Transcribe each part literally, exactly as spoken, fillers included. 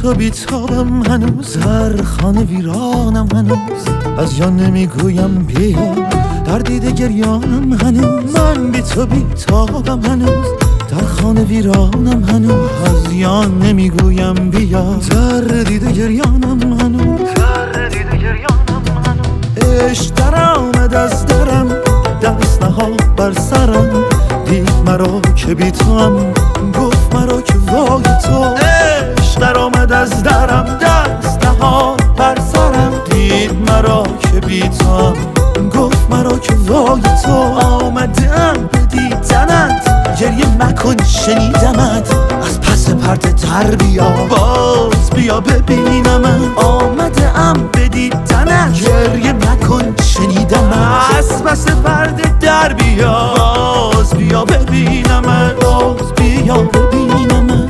تو بیتابم هنوز، در خانه ویرانم هنوز، از جان نمیگویم بیا، در دیده گریانم هنوز. من بی تو بیتابم هنوز، در خانه ویرانم هنوز، از جان نمیگویم بیا، در دیده گریانم هنوز، در دیده گریانم هنوز. عشق در آمد از درم، دست نهاد بر سرم، دید مرا که بی توام، گفت مرا که وای تو. عشق در آمد از درم، دست نهاد بر سرم، دید مرا که بی توام، گفت مرا که وای تو. آمدم به دیدنت، گریه مکن شنیدمت، از پس پرده در بیا، باز بیا ببینمت. آمدم به دیدنت، گریه مکن شنیدمت، از پس پرده در بیا، باز بیا ببینمت، باز بیا ببینمت.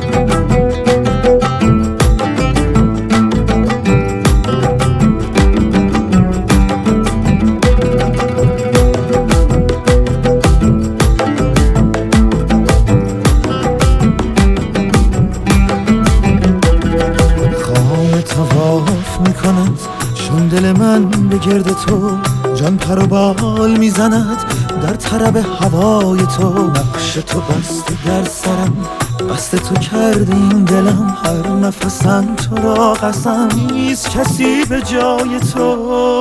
تواف میکند چون دل من به گرد تو، جان پر و بال میزند در طرب هوای تو. نقش تو بسته در سرم، بسته تو کرده این دلم، هر نفسم تو را قسم، نیست کسی به جای تو.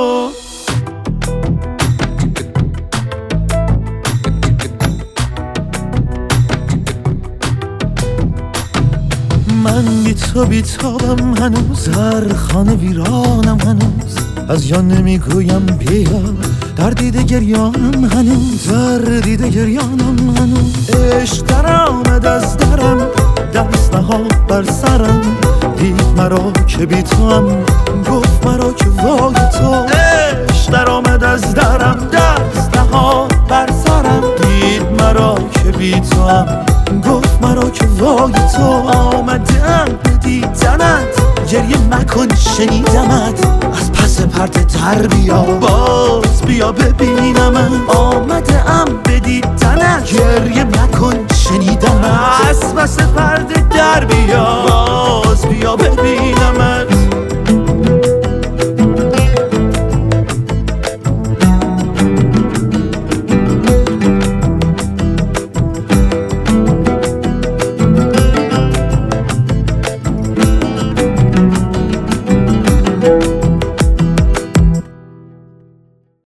من بی تو بیتابم هنوز، در خانه ویرانم هنوز، از جان نمیگویم بیا، در دیده گریانم هنوز، در دیده گریانم هنوز. عشق در آمد از درم، دست نهاد بر سرم، دید مرا که بی توام، گفت مرا که وای تو. عشق در آمد از درم، دست نهاد بر سرم، دید مرا که بی توام، گفت مرا که وای تو. آمدم به دیدنت، گریه مکن شنیدمت، از پس پرده در بیا، باز بیا ببینمت. آمدم به دیدنت،